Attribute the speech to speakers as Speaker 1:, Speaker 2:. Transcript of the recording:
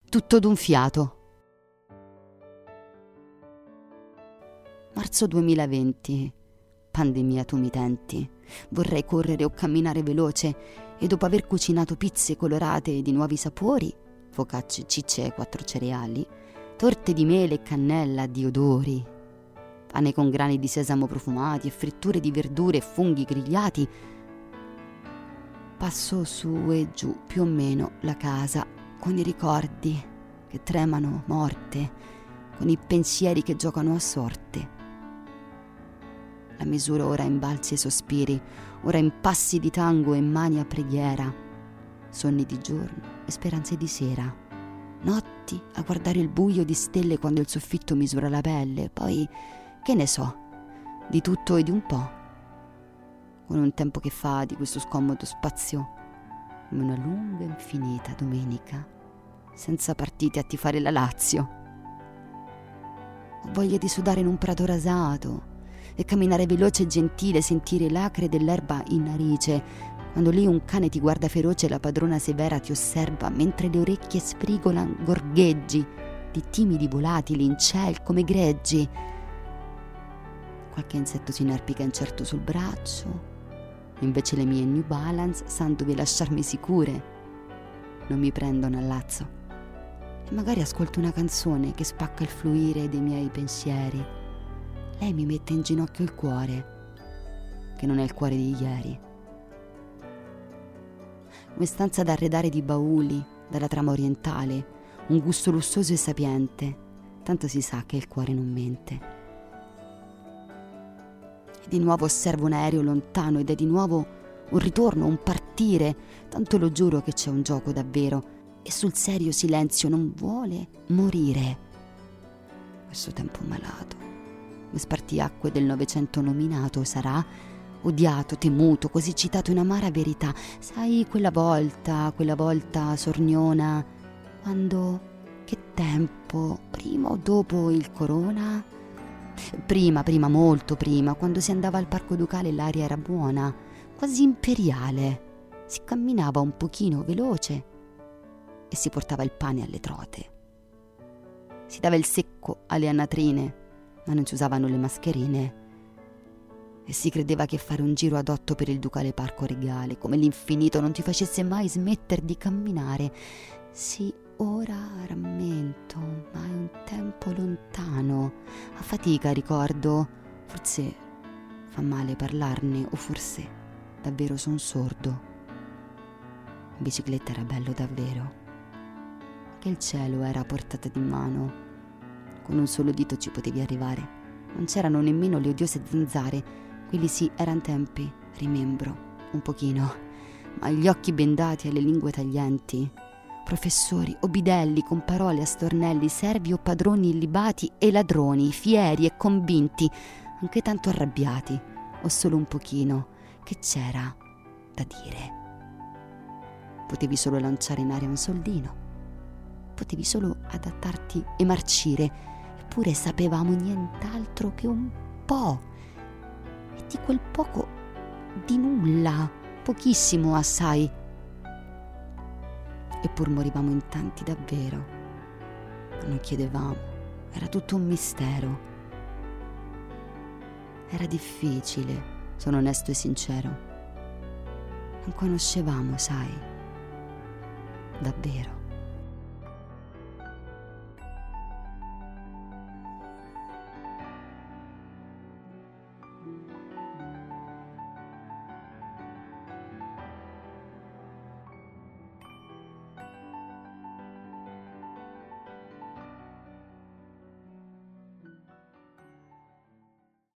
Speaker 1: tutto d'un fiato. Marzo 2020. Pandemia, tu mi tenti. Vorrei correre o camminare veloce e dopo aver cucinato pizze colorate di nuovi sapori, focacce, cicce e 4 cereali, torte di mele e cannella di odori, pane con grani di sesamo profumati e fritture di verdure e funghi grigliati, passo su e giù più o meno la casa con i ricordi che tremano morte, con i pensieri che giocano a sorte. La misuro ora in balzi e sospiri, ora in passi di tango e mani a preghiera, sonni di giorno e speranze di sera, notti a guardare il buio di stelle quando il soffitto misura la pelle, poi, che ne so, di tutto e di un po', con un tempo che fa di questo scomodo spazio come una lunga infinita domenica, senza partite a tifare la Lazio. Ho voglia di sudare in un prato rasato e camminare veloce e gentile, sentire l'acre dell'erba in narice, quando lì un cane ti guarda feroce e la padrona severa ti osserva mentre le orecchie sfrigolan gorgheggi di timidi volatili in ciel come greggi. Qualche insetto si inerpica incerto sul braccio, invece le mie New Balance sanno dove lasciarmi sicure, non mi prendono al lazzo. E magari ascolto una canzone che spacca il fluire dei miei pensieri. Lei mi mette in ginocchio il cuore, che non è il cuore di ieri. Una stanza da arredare di bauli, dalla trama orientale, un gusto lussuoso e sapiente, tanto si sa che il cuore non mente. E di nuovo osservo un aereo lontano ed è di nuovo un ritorno, un partire, tanto lo giuro che c'è un gioco davvero e sul serio silenzio non vuole morire. Questo tempo malato, come spartiacque del Novecento nominato, sarà odiato, temuto, così citato in amara verità. Sai, quella volta sorniona, quando, che tempo, prima o dopo il corona? Prima, molto prima, quando si andava al Parco Ducale l'aria era buona, quasi imperiale, si camminava un pochino veloce e si portava il pane alle trote. Si dava il secco alle anatrine, ma non si usavano le mascherine. E si credeva che fare un giro ad 8 per il Ducale Parco Regale, come l'infinito, non ti facesse mai smettere di camminare. Sì, ora rammento, ma è un tempo lontano. A fatica ricordo, forse fa male parlarne, o forse davvero son sordo. In bicicletta era bello davvero, che il cielo era a portata di mano. Con un solo dito ci potevi arrivare. Non c'erano nemmeno le odiose zanzare. Quelli sì, eran tempi, rimembro, un pochino, ma gli occhi bendati alle lingue taglienti, professori o bidelli con parole a stornelli, servi o padroni illibati e ladroni, fieri e convinti, anche tanto arrabbiati, o solo un pochino, che c'era da dire. Potevi solo lanciare in aria un soldino, potevi solo adattarti e marcire, eppure sapevamo nient'altro che un po'. E di quel poco di nulla, pochissimo assai. Eppur morivamo in tanti davvero. Non chiedevamo, era tutto un mistero. Era difficile, sono onesto e sincero. Non conoscevamo, sai, davvero.